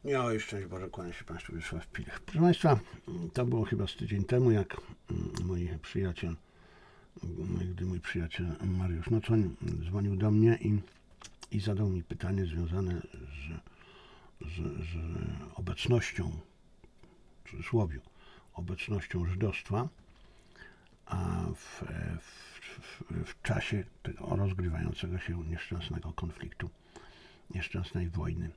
Ja szczęść Boże, kłaniam się Państwu, Wiesław Pilech. Proszę Państwa, to było chyba z tydzień temu, jak mój przyjaciel Mariusz Nocoń dzwonił do mnie i zadał mi pytanie związane z obecnością, w cudzysłowie, obecnością żydostwa w czasie tego rozgrywającego się nieszczęsnego konfliktu, nieszczęsnej wojny,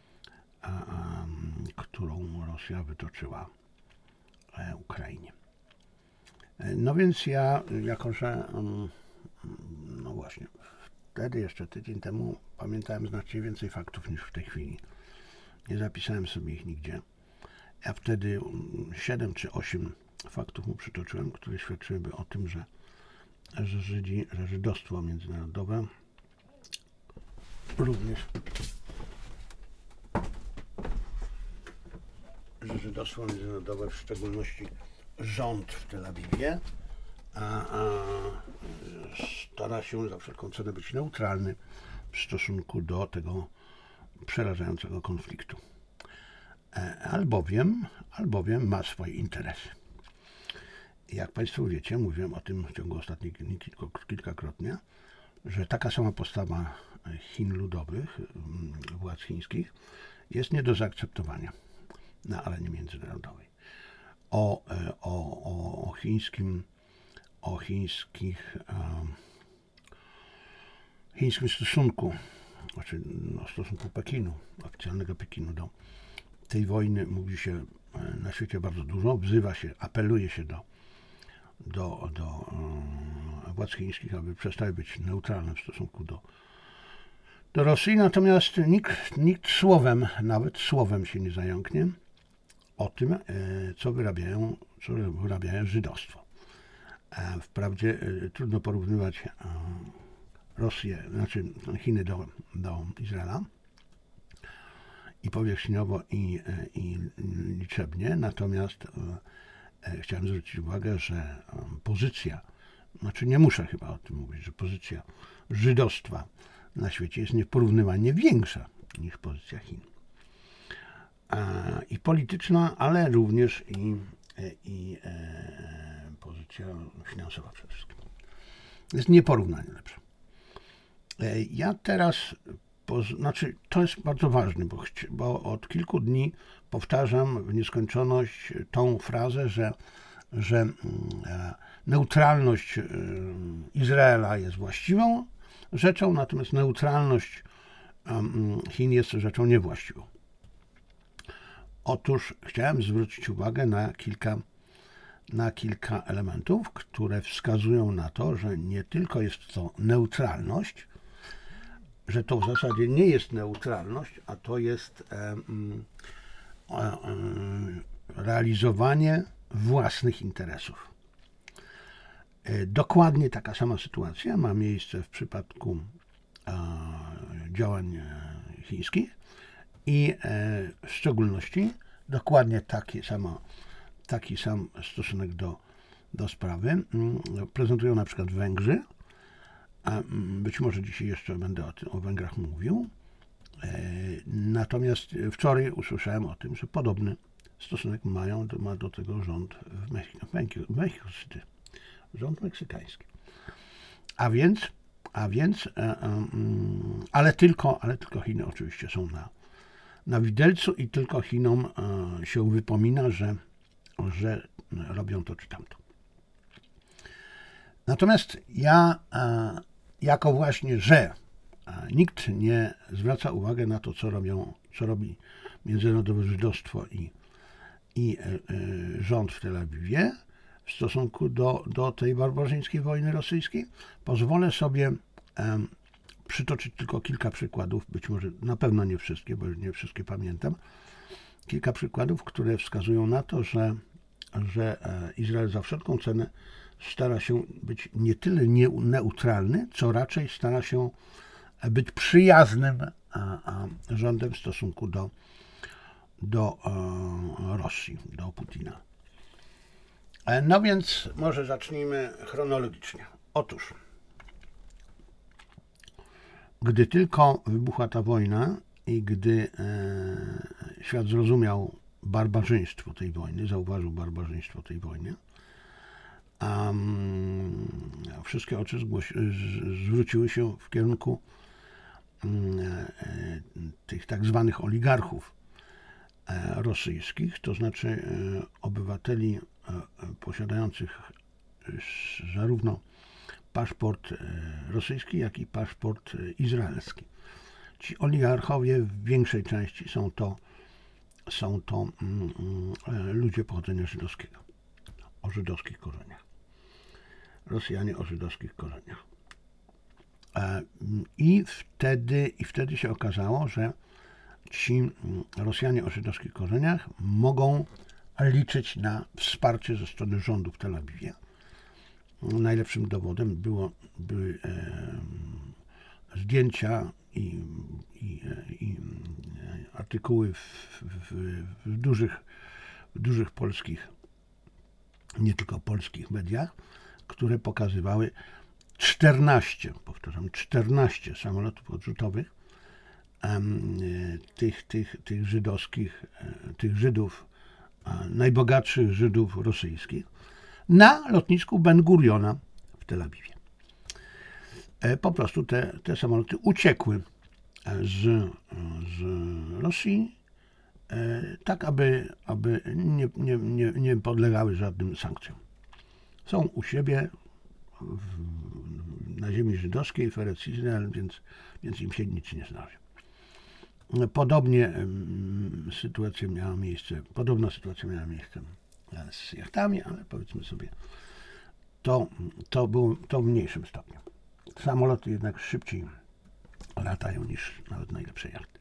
którą Rosja wytoczyła Ukrainie. No więc ja, jako że no właśnie, wtedy jeszcze tydzień temu pamiętałem znacznie więcej faktów niż w tej chwili. Nie zapisałem sobie ich nigdzie. Ja wtedy 7 czy 8 faktów mu przytoczyłem, które świadczyłyby o tym, że żydostwo międzynarodowe również żydostwo międzynarodowe, w szczególności rząd w Tel Awiwie, stara się za wszelką cenę być neutralny w stosunku do tego przerażającego konfliktu. Albowiem ma swoje interesy. Jak Państwo wiecie, mówiłem o tym w ciągu ostatnich dni kilkakrotnie, że taka sama postawa Chin ludowych, władz chińskich, jest nie do zaakceptowania na arenie międzynarodowej. O chińskim stosunku, znaczy stosunku Pekinu, oficjalnego Pekinu do tej wojny mówi się na świecie bardzo dużo, apeluje się do władz chińskich, aby przestały być neutralne w stosunku do Rosji, natomiast nikt nawet słowem się nie zająknie o tym, co wyrabia żydostwo. Wprawdzie trudno porównywać Chiny do Izraela i powierzchniowo, i liczebnie, natomiast chciałem zwrócić uwagę, że nie muszę chyba o tym mówić, że pozycja żydostwa na świecie jest nieporównywalnie większa niż pozycja Chin. I polityczna, ale również i pozycja finansowa przede wszystkim. Jest nieporównanie lepsza. Ja teraz, to jest bardzo ważne, bo od kilku dni powtarzam w nieskończoność tą frazę, że neutralność Izraela jest właściwą rzeczą, natomiast neutralność Chin jest rzeczą niewłaściwą. Otóż chciałem zwrócić uwagę na kilka elementów, które wskazują na to, że nie tylko jest to neutralność, że to w zasadzie nie jest neutralność, a to jest realizowanie własnych interesów. Dokładnie taka sama sytuacja ma miejsce w przypadku działań chińskich i w szczególności dokładnie taki sam stosunek do sprawy prezentują na przykład Węgrzy, a być może dzisiaj jeszcze będę o Węgrach mówił. Natomiast wczoraj usłyszałem o tym, że podobny stosunek ma do tego rząd w Mexico City, rząd meksykański. Ale tylko Chiny oczywiście są na widelcu i tylko Chinom się wypomina, że robią to czy tamto. Natomiast ja, jako właśnie, że nikt nie zwraca uwagi na to, co robi międzynarodowe żydostwo i rząd w Tel Awiwie w stosunku do tej barbarzyńskiej wojny rosyjskiej, pozwolę sobie przytoczyć tylko kilka przykładów, być może na pewno nie wszystkie, bo nie wszystkie pamiętam. Kilka przykładów, które wskazują na to, że Izrael za wszelką cenę stara się być nie tyle neutralny, co raczej stara się być przyjaznym rządem w stosunku do Rosji, do Putina. No więc może zacznijmy chronologicznie. Otóż, gdy tylko wybuchła ta wojna i gdy świat zrozumiał barbarzyństwo tej wojny, zauważył barbarzyństwo tej wojny, a wszystkie oczy zwróciły się w kierunku tych tak zwanych oligarchów rosyjskich, to znaczy obywateli posiadających zarówno paszport rosyjski, jak i paszport izraelski. Ci oligarchowie w większej części są to ludzie pochodzenia żydowskiego, o żydowskich korzeniach. Rosjanie o żydowskich korzeniach. I wtedy się okazało, że ci Rosjanie o żydowskich korzeniach mogą liczyć na wsparcie ze strony rządu w Tel Awiwie. Najlepszym dowodem były zdjęcia i artykuły w dużych polskich, nie tylko polskich mediach, które pokazywały 14 samolotów odrzutowych tych Żydów, najbogatszych Żydów rosyjskich na lotnisku Ben Guriona w Tel Awiwie. Po prostu te samoloty uciekły z Rosji, tak aby nie podlegały żadnym sankcjom. Są u siebie na ziemi żydowskiej, w Eretz Izrael, więc im się nic nie zdarzy. Podobna sytuacja miała miejsce z jachtami, ale powiedzmy sobie, to było w mniejszym stopniu. Samoloty jednak szybciej latają niż nawet najlepsze jachty.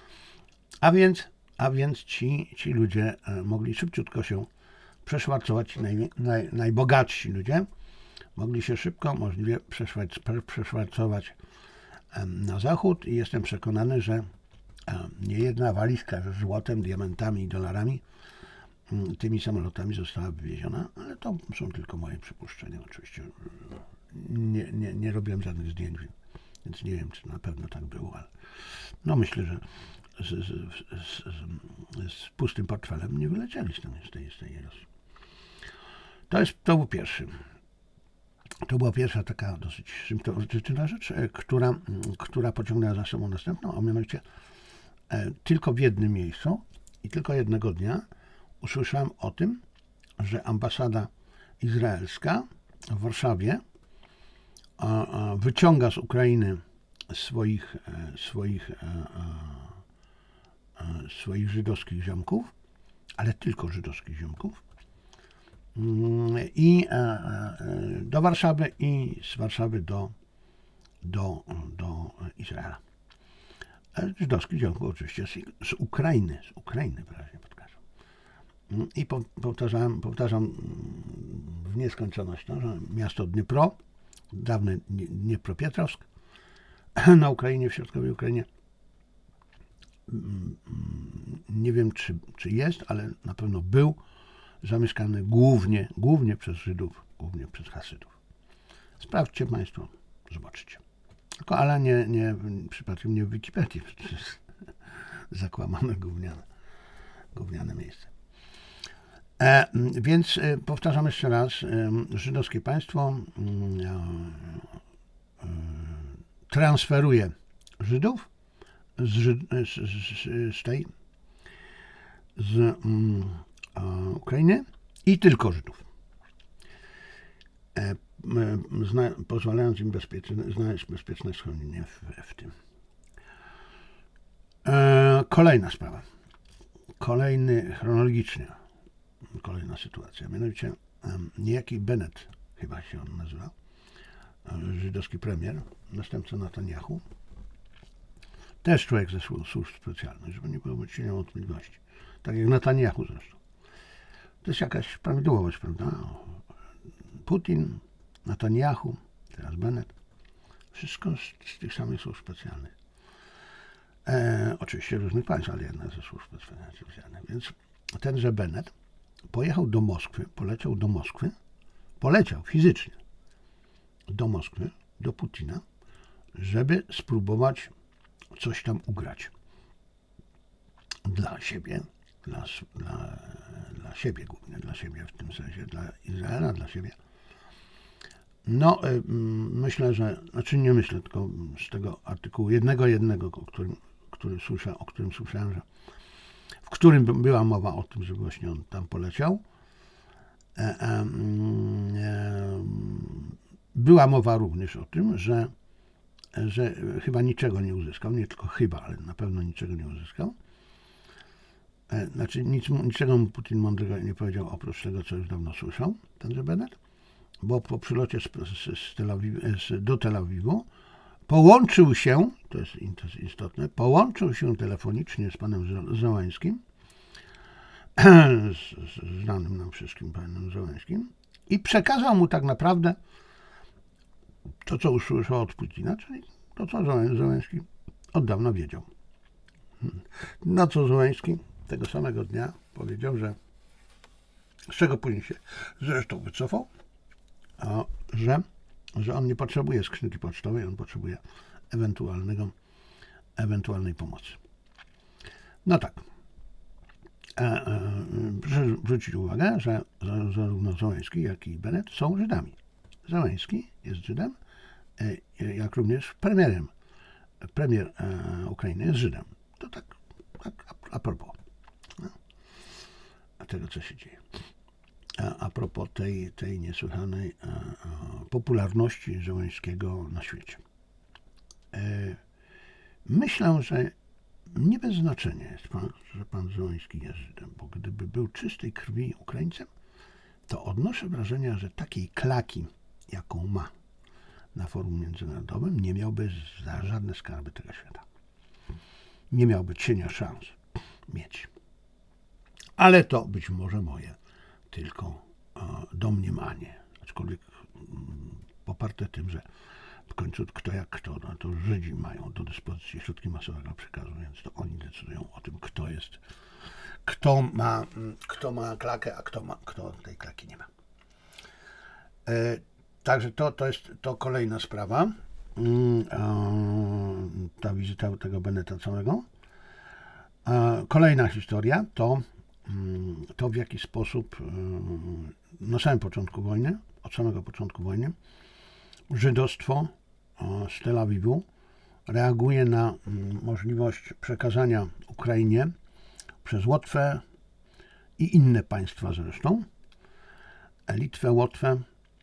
A więc ci ludzie mogli szybciutko się przeszwarcować, najbogatsi ludzie mogli się szybko możliwie przeszwarcować na zachód i jestem przekonany, że niejedna walizka ze złotem, diamentami i dolarami tymi samolotami została wywieziona, ale to są tylko moje przypuszczenia. Oczywiście nie robiłem żadnych zdjęć, więc nie wiem, czy na pewno tak było, ale no myślę, że z pustym portfelem nie wylecieli z tej Rosji. To był pierwszy. To była pierwsza taka dosyć symptomatyczna rzecz, która pociągnęła za sobą następną, a mianowicie tylko w jednym miejscu i tylko jednego dnia usłyszałem o tym, że ambasada izraelska w Warszawie wyciąga z Ukrainy swoich żydowskich ziomków, ale tylko żydowskich ziomków, i do Warszawy i z Warszawy do Izraela. Żydowskich ziomków oczywiście z Ukrainy wyraźnie podkreślam. I powtarzam w nieskończoność, że miasto Dniepro, dawny Dniepropietrowsk na Ukrainie, w środkowej Ukrainie, nie wiem czy jest, ale na pewno był zamieszkany głównie przez Żydów, głównie przez Hasydów. Sprawdźcie Państwo, zobaczycie. Ale nie przypadkiem nie w Wikipedii, to jest zakłamane gówniane miejsce. Więc powtarzam jeszcze raz, żydowskie państwo transferuje Żydów z Ukrainy i tylko Żydów, pozwalając im znaleźć bezpieczne schronienie w tym. Kolejna sprawa, kolejna sytuacja, mianowicie niejaki Bennett, chyba się on nazywa, żydowski premier, następca Netanyahu, też człowiek ze służb specjalnych, żeby nie było cienia wątpliwości, tak jak Netanyahu zresztą. To jest jakaś prawidłowość, prawda? Putin, Netanyahu, teraz Bennett, wszystko z tych samych służb specjalnych. Oczywiście różnych państw, ale jednak ze służb specjalnych. Więc tenże Bennett poleciał fizycznie do Moskwy, do Putina, żeby spróbować coś tam ugrać dla siebie, dla siebie głównie, dla siebie w tym sensie, dla Izraela, dla siebie. No, myślę, nie myślę, tylko z tego artykułu jednego, o którym słyszałem, że w którym była mowa o tym, że właśnie on tam poleciał. Była mowa również o tym, że chyba niczego nie uzyskał, nie tylko chyba, ale na pewno niczego nie uzyskał. Znaczy niczego mu Putin mądrego nie powiedział, oprócz tego, co już dawno słyszał, tenże Bennett, bo po przylocie do Tel Awiwu połączył się, to jest istotne, połączył się telefonicznie z panem Zełańskim, z znanym nam wszystkim panem Zełańskim, i przekazał mu tak naprawdę to, co usłyszał od Putina, czyli to, co Zełański od dawna wiedział. Na co Zełański tego samego dnia powiedział, z czego później się zresztą wycofał, że on nie potrzebuje skrzynki pocztowej, on potrzebuje ewentualnej pomocy. No tak. Proszę zwrócić uwagę, że zarówno Zełański, jak i Bennett są Żydami. Zełański jest Żydem, jak również premier Ukrainy jest Żydem. To tak a propos tego, co się dzieje. A propos tej niesłychanej popularności Zełańskiego na świecie. Myślę, że nie bez znaczenia jest fakt, że pan Zełański jest Żydem, bo gdyby był czystej krwi Ukraińcem, to odnoszę wrażenie, że takiej klaki, jaką ma na forum międzynarodowym, nie miałby za żadne skarby tego świata. Nie miałby cienia szans mieć. Ale to być może moje tylko domniemanie, aczkolwiek poparte tym, że w końcu kto jak kto, no to Żydzi mają do dyspozycji środki masowego przekazu, więc to oni decydują o tym, kto ma klakę, a kto tej klaki nie ma. Także to jest kolejna sprawa, ta wizyta tego Bennetta całego. Kolejna historia to w jaki sposób od samego początku wojny, żydostwo z Tel Awiwu reaguje na możliwość przekazania Ukrainie przez Łotwę i inne państwa zresztą, Litwę, Łotwę,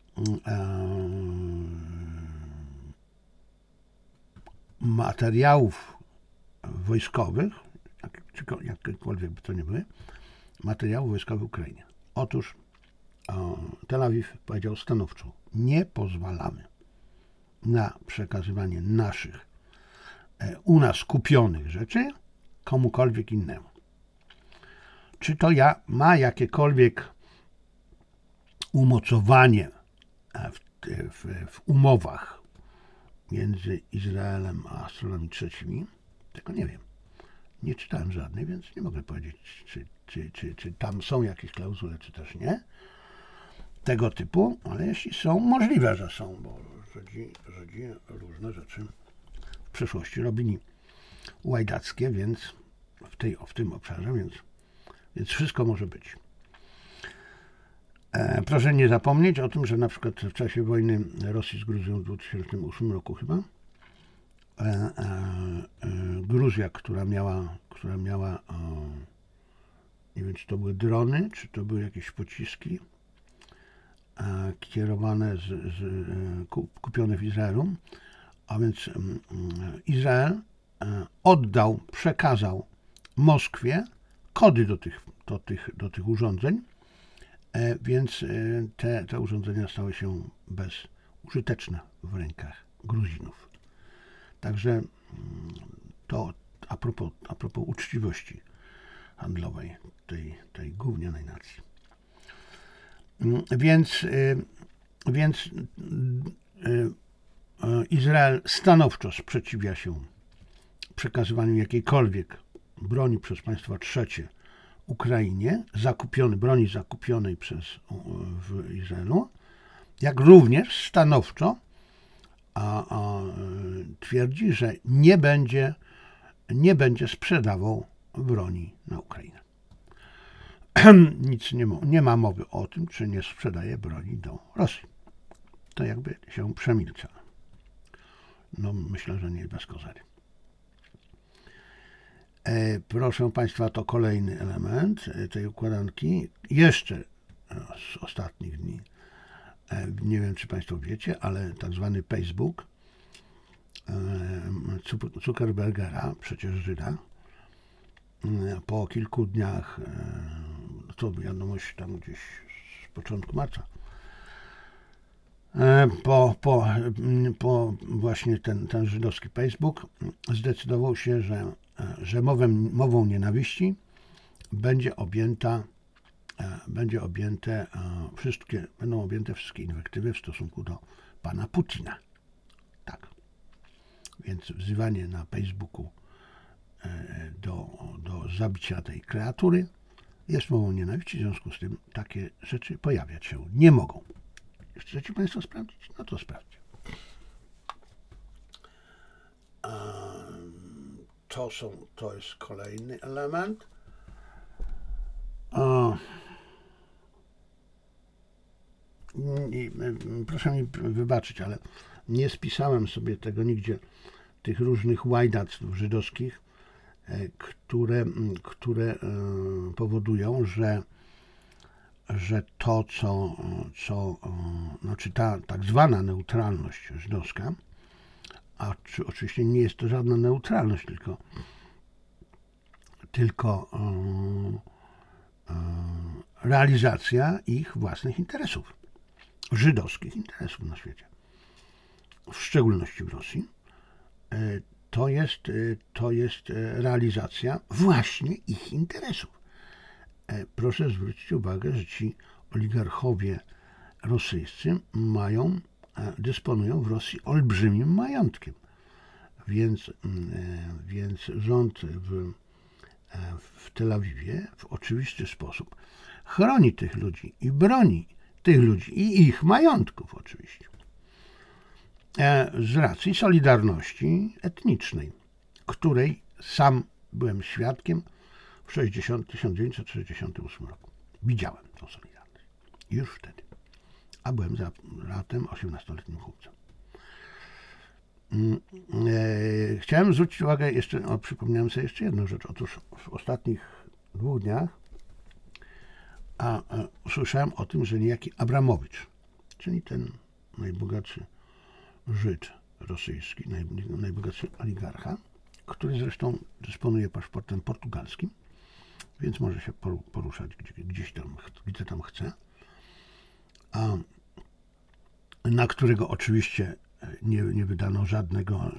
materiałów wojskowych, jakkolwiek by to nie były, materiałów wojskowych Ukrainie. Otóż Tel Awiw powiedział stanowczo, nie pozwalamy na przekazywanie naszych u nas kupionych rzeczy komukolwiek innemu. Czy to ma jakiekolwiek umocowanie w umowach między Izraelem a stronami trzecimi? Tego nie wiem. Nie czytałem żadnej, więc nie mogę powiedzieć, czy tam są jakieś klauzule, czy też nie. Tego typu, ale jeśli są, możliwe, że są, bo Żydzi różne rzeczy w przeszłości robili łajdackie, więc w tym obszarze, więc wszystko może być. Proszę nie zapomnieć o tym, że na przykład w czasie wojny Rosji z Gruzją w 2008 roku chyba, Gruzja, która miała nie wiem, czy to były drony, czy to były jakieś pociski kierowane kupione w Izraelu, a więc Izrael przekazał Moskwie kody do tych urządzeń, więc te urządzenia stały się bezużyteczne w rękach Gruzinów. Także to a propos uczciwości handlowej tej gównianej nacji. Więc Izrael stanowczo sprzeciwia się przekazywaniu jakiejkolwiek broni przez państwa trzecie Ukrainie, broni zakupionej w Izraelu, jak również stanowczo twierdzi, że nie będzie sprzedawał broni na Ukrainę. Nic nie ma mowy o tym, czy nie sprzedaje broni do Rosji. To jakby się przemilcza. No myślę, że nie bez kozery. Proszę Państwa, to kolejny element tej układanki. Jeszcze z ostatnich dni. Nie wiem, czy Państwo wiecie, ale tak zwany Facebook Zuckerbergera, przecież Żyda, po kilku dniach, to wiadomość tam gdzieś z początku marca, po właśnie ten żydowski Facebook zdecydował się, że mową nienawiści będą objęte wszystkie inwektywy w stosunku do pana Putina. Tak. Więc wzywanie na Facebooku do zabicia tej kreatury jest mową nienawiści, w związku z tym takie rzeczy pojawiać się nie mogą. Chcecie Państwo sprawdzić? No to sprawdźcie. To jest kolejny element. Proszę mi wybaczyć, ale nie spisałem sobie tego nigdzie, tych różnych łajdactw żydowskich, które powodują, że to, znaczy ta tak zwana neutralność żydowska, a oczywiście nie jest to żadna neutralność, tylko realizacja ich własnych interesów, żydowskich interesów na świecie, w szczególności w Rosji, to jest realizacja właśnie ich interesów. Proszę zwrócić uwagę, że ci oligarchowie rosyjscy dysponują w Rosji olbrzymim majątkiem, więc rząd w Tel Awiwie w oczywisty sposób chroni tych ludzi i broni tych ludzi i ich majątków oczywiście z racji solidarności etnicznej, której sam byłem świadkiem w 1968 roku. Widziałem tą solidarność. Już wtedy. A byłem zatem 18-letnim chłopcem. Chciałem zwrócić uwagę jeszcze, przypomniałem sobie jeszcze jedną rzecz. Otóż w ostatnich 2 dniach usłyszałem o tym, że niejaki Abramowicz, czyli ten najbogatszy Żyd rosyjski, najbogatszy oligarcha, który zresztą dysponuje paszportem portugalskim, więc może się poruszać gdzie tam chce, na którego oczywiście nie wydano żadnego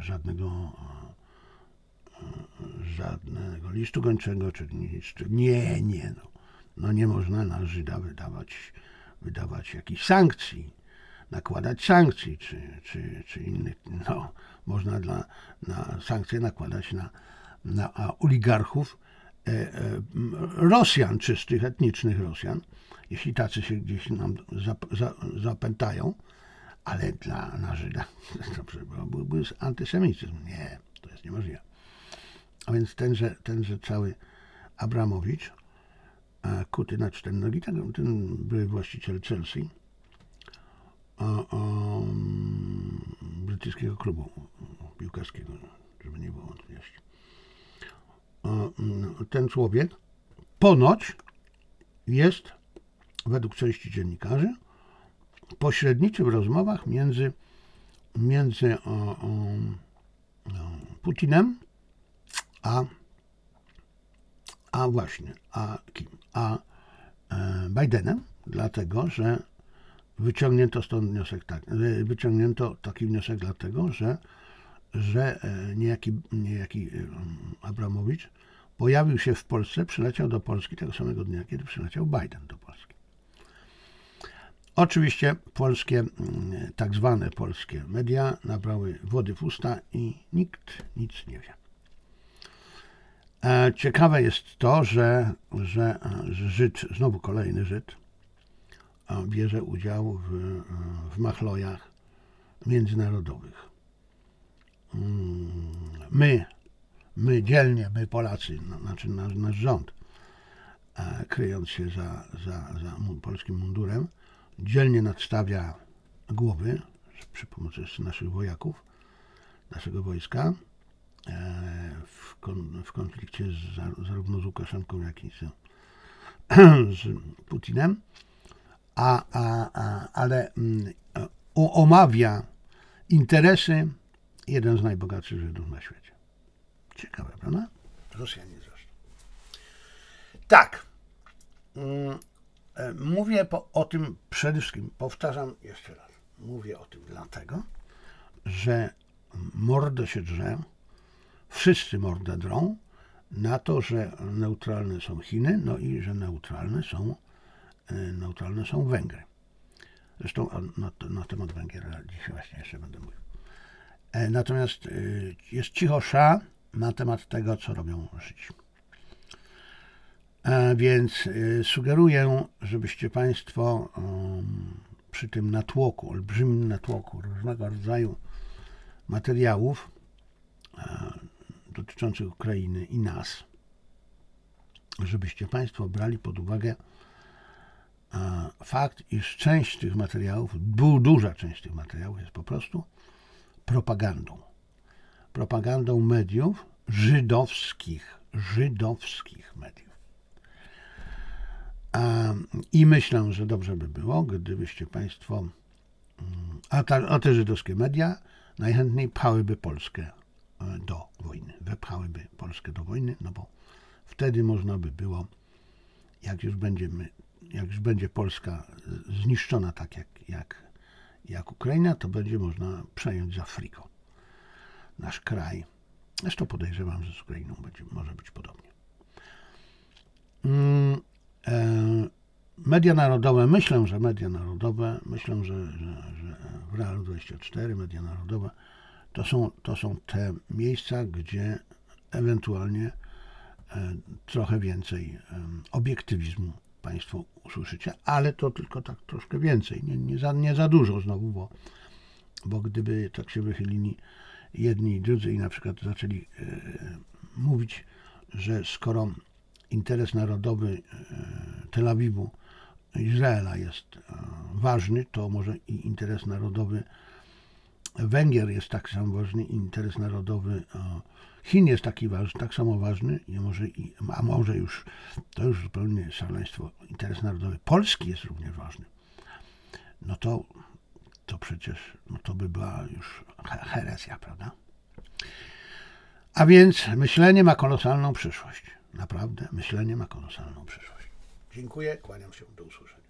listu gończego, czy nie, nie można na Żyda wydawać jakichś sankcji, nakładać sankcji, czy innych, można na sankcje nakładać na oligarchów Rosjan, czystych, etnicznych Rosjan, jeśli tacy się gdzieś nam zapętają, ale na Żyda to byłby antysemityzm. Nie, to jest niemożliwe. A więc tenże cały Abramowicz, kuty na 4 nogi, ten były właściciel Chelsea, brytyjskiego klubu piłkarskiego, żeby nie było wątpliwości. Ten człowiek ponoć jest, według części dziennikarzy, pośredniczy w rozmowach między Putinem Bidenem, dlatego że wyciągnięto taki wniosek dlatego, że niejaki Abramowicz pojawił się w Polsce, przyleciał do Polski tego samego dnia, kiedy przyleciał Biden do Polski. Oczywiście tak zwane polskie media nabrały wody w usta i nikt nic nie wie. Ciekawe jest to, że Żyd, znowu kolejny Żyd, bierze udział w machlojach międzynarodowych. my dzielnie, my Polacy, znaczy nasz rząd, kryjąc się za polskim mundurem, dzielnie nadstawia głowy przy pomocy naszych wojaków, naszego wojska w konflikcie zarówno z Łukaszenką, jak i z Putinem, ale omawia interesy jeden z najbogatszych Żydów na świecie. Ciekawe, prawda? Rosjanie zresztą. Tak. Mówię o tym przede wszystkim, powtarzam jeszcze raz, mówię o tym dlatego, że mordę się drze, wszyscy mordę drą na to, że neutralne są Chiny, no i że neutralne są Węgry. Zresztą na temat Węgier dzisiaj właśnie jeszcze będę mówił. Natomiast jest cicho sza na temat tego, co robią Żydzi. Więc sugeruję, żebyście Państwo przy tym natłoku, olbrzymim natłoku różnego rodzaju materiałów dotyczących Ukrainy i nas, żebyście Państwo brali pod uwagę fakt, iż część tych materiałów, duża część tych materiałów jest po prostu propagandą. Propagandą mediów żydowskich mediów. I myślę, że dobrze by było, gdybyście Państwo, a te żydowskie media najchętniej pchałyby Polskę do wojny, wepchałyby Polskę do wojny, no bo wtedy można by było, jak już będzie Polska zniszczona tak jak Ukraina, to będzie można przejąć za friko nasz kraj. Zresztą podejrzewam, że z Ukrainą może być podobnie. Media narodowe, myślę, że w Realu 24 media narodowe to są te miejsca, gdzie ewentualnie trochę więcej obiektywizmu Państwo usłyszycie, ale to tylko tak troszkę więcej, nie za dużo znowu, bo gdyby tak się wychylili jedni i drudzy i na przykład zaczęli mówić, że skoro interes narodowy Tel Awiwu, Izraela jest ważny, to może i interes narodowy Węgier jest tak samo ważny, i interes narodowy Chin jest tak samo ważny, a może już to już zupełnie szaleństwo, interes narodowy Polski jest również ważny. No to przecież to by była już herezja, prawda? A więc myślenie ma kolosalną przyszłość. Naprawdę, myślenie ma kolosalną przyszłość. Dziękuję, kłaniam się, do usłyszenia.